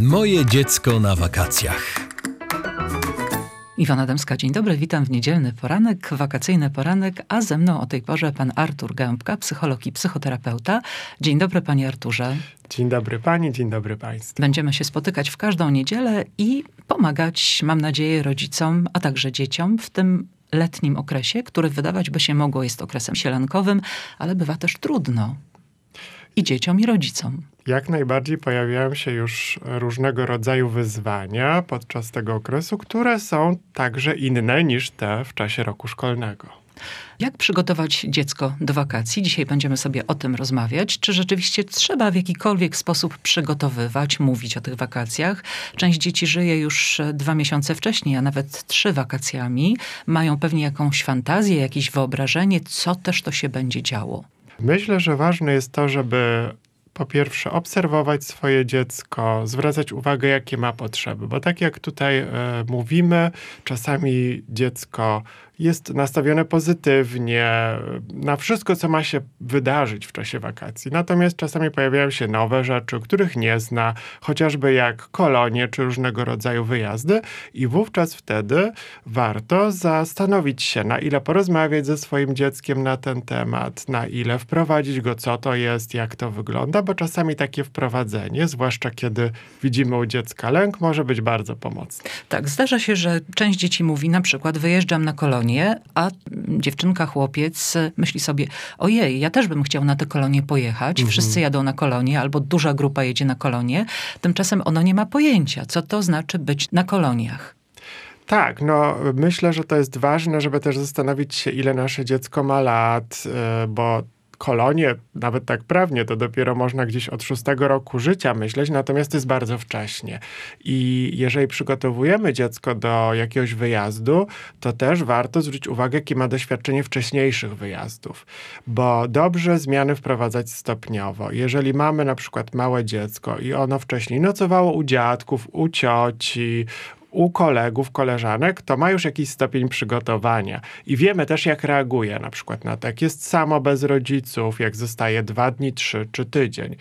Moje dziecko na wakacjach. Iwona Dębska, dzień dobry, witam w niedzielny poranek, wakacyjny poranek, a ze mną o tej porze pan Artur Gębka, psycholog i psychoterapeuta. Dzień dobry, panie Arturze. Dzień dobry pani, dzień dobry państwu. Będziemy się spotykać w każdą niedzielę i pomagać, mam nadzieję, rodzicom, a także dzieciom w tym letnim okresie, który wydawać by się mogło jest okresem sielankowym, ale bywa też trudno. I dzieciom, i rodzicom. Jak najbardziej pojawiają się już różnego rodzaju wyzwania podczas tego okresu, które są także inne niż te w czasie roku szkolnego. Jak przygotować dziecko do wakacji? Dzisiaj będziemy sobie o tym rozmawiać. Czy rzeczywiście trzeba w jakikolwiek sposób przygotowywać, mówić o tych wakacjach? Część dzieci żyje już 2 miesiące wcześniej, a nawet 3 wakacjami. Mają pewnie jakąś fantazję, jakieś wyobrażenie, co też to się będzie działo. Myślę, że ważne jest to, żeby po pierwsze obserwować swoje dziecko, zwracać uwagę, jakie ma potrzeby, bo tak jak tutaj mówimy, czasami dziecko jest nastawione pozytywnie na wszystko, co ma się wydarzyć w czasie wakacji. Natomiast czasami pojawiają się nowe rzeczy, których nie zna, chociażby jak kolonie czy różnego rodzaju wyjazdy i wówczas wtedy warto zastanowić się, na ile porozmawiać ze swoim dzieckiem na ten temat, na ile wprowadzić go, co to jest, jak to wygląda, bo czasami takie wprowadzenie, zwłaszcza kiedy widzimy u dziecka lęk, może być bardzo pomocne. Tak, zdarza się, że część dzieci mówi na przykład wyjeżdżam na kolonie, a dziewczynka, chłopiec myśli sobie, ojej, ja też bym chciał na te kolonie pojechać. Wszyscy jadą na kolonie, albo duża grupa jedzie na kolonie. Tymczasem ono nie ma pojęcia, co to znaczy być na koloniach. Tak, myślę, że to jest ważne, żeby też zastanowić się, ile nasze dziecko ma lat, bo kolonie, nawet tak prawnie, to dopiero można gdzieś od 6 roku życia myśleć, natomiast to jest bardzo wcześnie. I jeżeli przygotowujemy dziecko do jakiegoś wyjazdu, to też warto zwrócić uwagę, jakie ma doświadczenie wcześniejszych wyjazdów, bo dobrze zmiany wprowadzać stopniowo. Jeżeli mamy na przykład małe dziecko i ono wcześniej nocowało u dziadków, u cioci, u kolegów, koleżanek, to ma już jakiś stopień przygotowania. I wiemy też, jak reaguje na przykład na to, jak jest samo bez rodziców, jak zostaje 2 dni, 3 czy tydzień.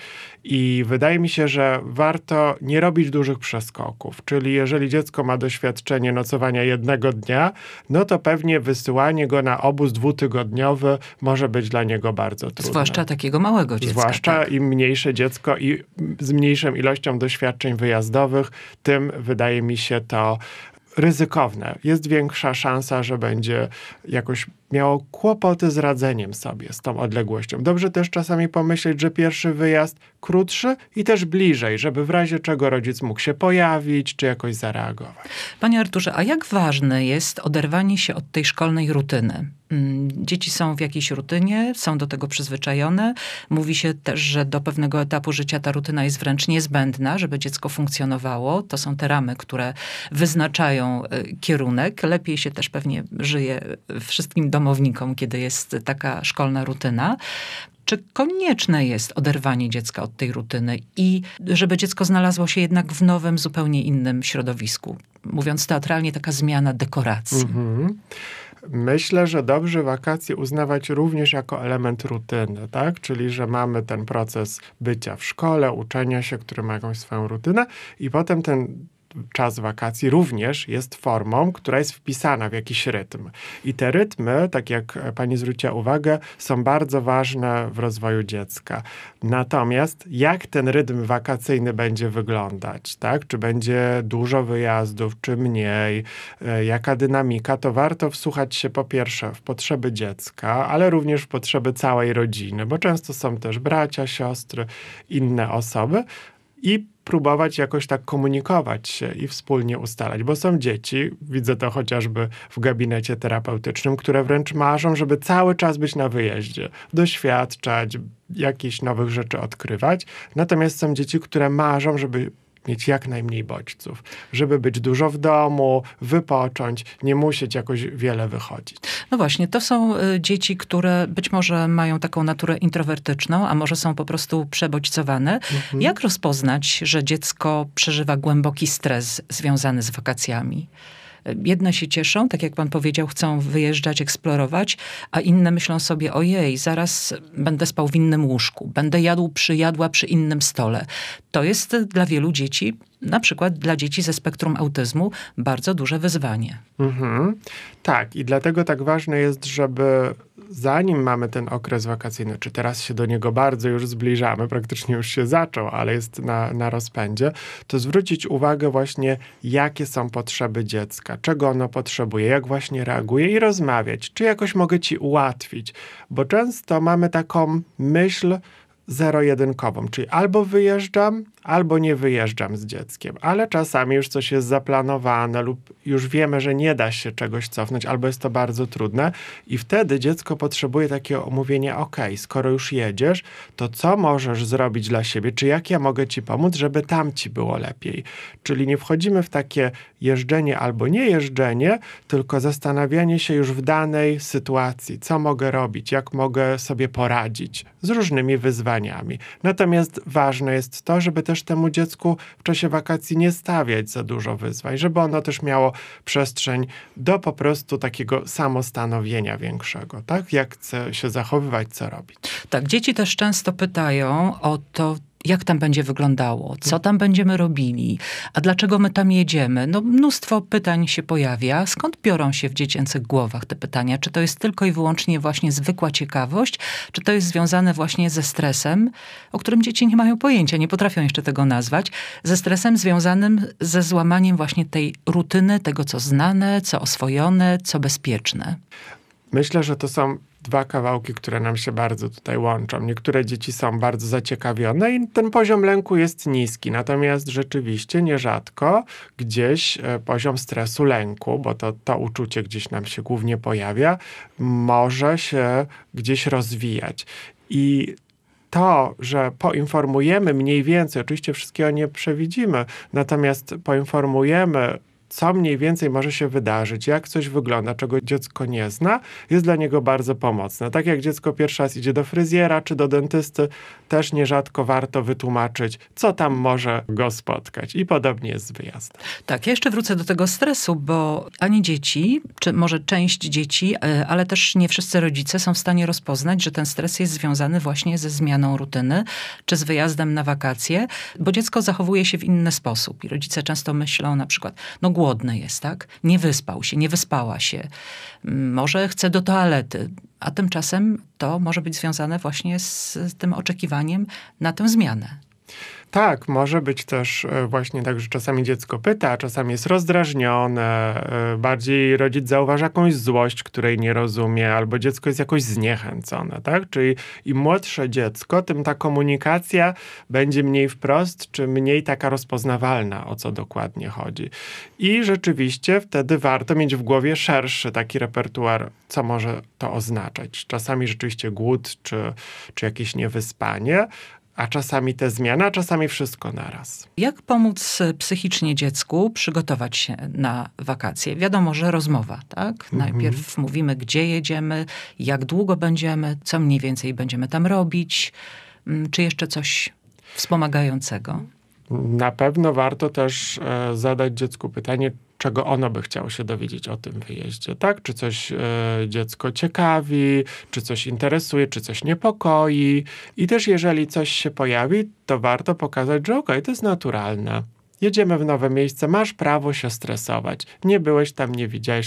I wydaje mi się, że warto nie robić dużych przeskoków. Czyli jeżeli dziecko ma doświadczenie nocowania 1 dnia, no to pewnie wysyłanie go na obóz 2-tygodniowy może być dla niego bardzo trudne. Zwłaszcza takiego małego dziecka. Zwłaszcza tak. im mniejsze dziecko i z mniejszą ilością doświadczeń wyjazdowych, tym wydaje mi się to ryzykowne. Jest większa szansa, że będzie jakoś miało kłopoty z radzeniem sobie z tą odległością. Dobrze też czasami pomyśleć, że pierwszy wyjazd krótszy i też bliżej, żeby w razie czego rodzic mógł się pojawić, czy jakoś zareagować. Panie Arturze, a jak ważne jest oderwanie się od tej szkolnej rutyny? Dzieci są w jakiejś rutynie, są do tego przyzwyczajone. Mówi się też, że do pewnego etapu życia ta rutyna jest wręcz niezbędna, żeby dziecko funkcjonowało. To są te ramy, które wyznaczają kierunek. Lepiej się też pewnie żyje wszystkim domownikom, kiedy jest taka szkolna rutyna. Czy konieczne jest oderwanie dziecka od tej rutyny i żeby dziecko znalazło się jednak w nowym, zupełnie innym środowisku? Mówiąc teatralnie, taka zmiana dekoracji. Myślę, że dobrze wakacje uznawać również jako element rutyny, tak? Czyli, że mamy ten proces bycia w szkole, uczenia się, który ma jakąś swoją rutynę i potem ten czas wakacji również jest formą, która jest wpisana w jakiś rytm. I te rytmy, tak jak pani zwróciła uwagę, są bardzo ważne w rozwoju dziecka. Natomiast jak ten rytm wakacyjny będzie wyglądać, tak? Czy będzie dużo wyjazdów, czy mniej, jaka dynamika, to warto wsłuchać się po pierwsze w potrzeby dziecka, ale również w potrzeby całej rodziny, bo często są też bracia, siostry, inne osoby i próbować jakoś tak komunikować się i wspólnie ustalać, bo są dzieci, widzę to chociażby w gabinecie terapeutycznym, które wręcz marzą, żeby cały czas być na wyjeździe, doświadczać, jakichś nowych rzeczy odkrywać. Natomiast są dzieci, które marzą, żeby mieć jak najmniej bodźców, żeby być dużo w domu, wypocząć, nie musieć jakoś wiele wychodzić. No właśnie, to są dzieci, które być może mają taką naturę introwertyczną, a może są po prostu przebodźcowane. Jak rozpoznać, że dziecko przeżywa głęboki stres związany z wakacjami? Jedne się cieszą, tak jak pan powiedział, chcą wyjeżdżać, eksplorować, a inne myślą sobie, ojej, zaraz będę spał w innym łóżku, będę jadła przy innym stole. To jest dla wielu dzieci na przykład dla dzieci ze spektrum autyzmu bardzo duże wyzwanie. Tak, i dlatego tak ważne jest, żeby zanim mamy ten okres wakacyjny, czy teraz się do niego bardzo już zbliżamy, praktycznie już się zaczął, ale jest na rozpędzie, to zwrócić uwagę właśnie, jakie są potrzeby dziecka, czego ono potrzebuje, jak właśnie reaguje i rozmawiać, czy jakoś mogę ci ułatwić, bo często mamy taką myśl zero-jedynkową, czyli albo wyjeżdżam, albo nie wyjeżdżam z dzieckiem, ale czasami już coś jest zaplanowane lub już wiemy, że nie da się czegoś cofnąć, albo jest to bardzo trudne i wtedy dziecko potrzebuje takiego omówienia, skoro już jedziesz, to co możesz zrobić dla siebie, czy jak ja mogę ci pomóc, żeby tam ci było lepiej. Czyli nie wchodzimy w takie jeżdżenie albo nie jeżdżenie, tylko zastanawianie się już w danej sytuacji, co mogę robić, jak mogę sobie poradzić z różnymi wyzwaniami. Natomiast ważne jest to, żeby też temu dziecku w czasie wakacji nie stawiać za dużo wyzwań, żeby ono też miało przestrzeń do po prostu takiego samostanowienia większego, tak? Jak chce się zachowywać, co robić. Tak, dzieci też często pytają o to, jak tam będzie wyglądało, co tam będziemy robili, a dlaczego my tam jedziemy. No, mnóstwo pytań się pojawia. Skąd biorą się w dziecięcych głowach te pytania? Czy to jest tylko i wyłącznie właśnie zwykła ciekawość, czy to jest związane właśnie ze stresem, o którym dzieci nie mają pojęcia, nie potrafią jeszcze tego nazwać, ze stresem związanym ze złamaniem właśnie tej rutyny, tego co znane, co oswojone, co bezpieczne? Myślę, że to są dwa kawałki, które nam się bardzo tutaj łączą. Niektóre dzieci są bardzo zaciekawione i ten poziom lęku jest niski. Natomiast rzeczywiście nierzadko gdzieś poziom stresu, lęku, bo to uczucie gdzieś nam się głównie pojawia, może się gdzieś rozwijać. I to, że poinformujemy mniej więcej, oczywiście wszystkiego nie przewidzimy, natomiast poinformujemy, co mniej więcej może się wydarzyć, jak coś wygląda, czego dziecko nie zna, jest dla niego bardzo pomocne. Tak jak dziecko pierwszy raz idzie do fryzjera czy do dentysty, też nierzadko warto wytłumaczyć, co tam może go spotkać. I podobnie jest z wyjazdem. Tak, ja jeszcze wrócę do tego stresu, bo ani dzieci, czy może część dzieci, ale też nie wszyscy rodzice są w stanie rozpoznać, że ten stres jest związany właśnie ze zmianą rutyny, czy z wyjazdem na wakacje, bo dziecko zachowuje się w inny sposób. I rodzice często myślą na przykład, głodny jest, tak? Nie wyspał się, nie wyspała się. Może chce do toalety. A tymczasem to może być związane właśnie z tym oczekiwaniem na tę zmianę. Tak, może być też właśnie tak, że czasami dziecko pyta, a czasami jest rozdrażnione, bardziej rodzic zauważa jakąś złość, której nie rozumie, albo dziecko jest jakoś zniechęcone, tak? Czyli im młodsze dziecko, tym ta komunikacja będzie mniej wprost, czy mniej taka rozpoznawalna, o co dokładnie chodzi. I rzeczywiście wtedy warto mieć w głowie szerszy taki repertuar, co może to oznaczać. Czasami rzeczywiście głód, czy jakieś niewyspanie, a czasami te zmiany, a czasami wszystko naraz. Jak pomóc psychicznie dziecku przygotować się na wakacje? Wiadomo, że rozmowa, tak? Najpierw mówimy, gdzie jedziemy, jak długo będziemy, co mniej więcej będziemy tam robić, czy jeszcze coś wspomagającego? Na pewno warto też zadać dziecku pytanie, czego ono by chciało się dowiedzieć o tym wyjeździe, tak? Czy coś dziecko ciekawi, czy coś interesuje, czy coś niepokoi. I też jeżeli coś się pojawi, to warto pokazać, że okej, to jest naturalne. Jedziemy w nowe miejsce, masz prawo się stresować. Nie byłeś tam, nie widziałeś.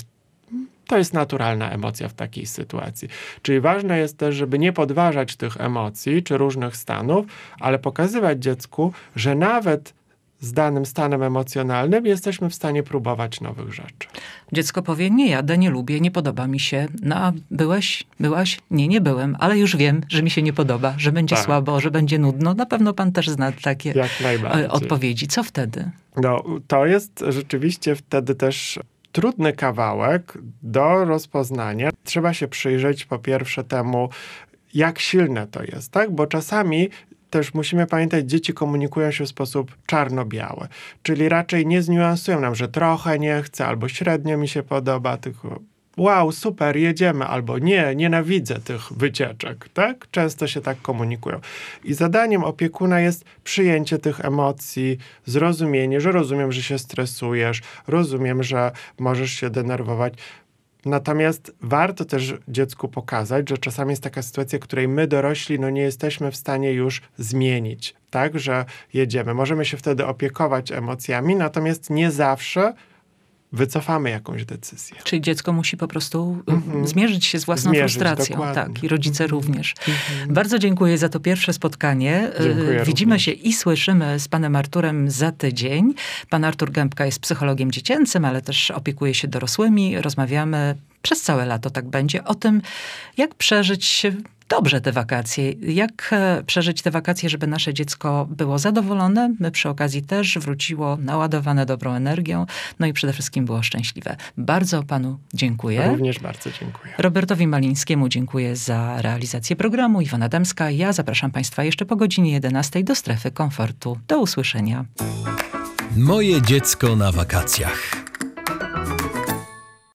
To jest naturalna emocja w takiej sytuacji. Czyli ważne jest też, żeby nie podważać tych emocji czy różnych stanów, ale pokazywać dziecku, że nawet z danym stanem emocjonalnym jesteśmy w stanie próbować nowych rzeczy. Dziecko powie, nie jadę, nie lubię, nie podoba mi się. No a byłaś? Nie byłem, ale już wiem, że mi się nie podoba, że będzie słabo, że będzie nudno. Na pewno pan też zna takie odpowiedzi. Co wtedy? No, to jest rzeczywiście wtedy też trudny kawałek do rozpoznania. Trzeba się przyjrzeć po pierwsze temu, jak silne to jest, tak? Bo czasami też musimy pamiętać, dzieci komunikują się w sposób czarno-biały. Czyli raczej nie zniuansują nam, że trochę nie chcę, albo średnio mi się podoba, tylko wow, super, jedziemy, albo nie, nienawidzę tych wycieczek, tak? Często się tak komunikują. I zadaniem opiekuna jest przyjęcie tych emocji, zrozumienie, że rozumiem, że się stresujesz, rozumiem, że możesz się denerwować. Natomiast warto też dziecku pokazać, że czasami jest taka sytuacja, której my dorośli nie jesteśmy w stanie już zmienić. Tak, że jedziemy. Możemy się wtedy opiekować emocjami, natomiast nie zawsze wycofamy jakąś decyzję. Czyli dziecko musi po prostu zmierzyć się z własną frustracją. Dokładnie. Tak, i rodzice również. Bardzo dziękuję za to pierwsze spotkanie. Dziękuję Widzimy również. się i słyszymy z panem Arturem za tydzień. Pan Artur Gębka jest psychologiem dziecięcym, ale też opiekuje się dorosłymi. Rozmawiamy przez całe lato, tak będzie, o tym, jak przeżyć dobrze te wakacje. Jak przeżyć te wakacje, żeby nasze dziecko było zadowolone, my przy okazji też wróciło naładowane dobrą energią, no i przede wszystkim było szczęśliwe. Bardzo panu dziękuję. Również bardzo dziękuję. Robertowi Malińskiemu dziękuję za realizację programu. Iwona Dębska. Ja zapraszam państwa jeszcze po godzinie 11 do Strefy Komfortu. Do usłyszenia. Moje dziecko na wakacjach.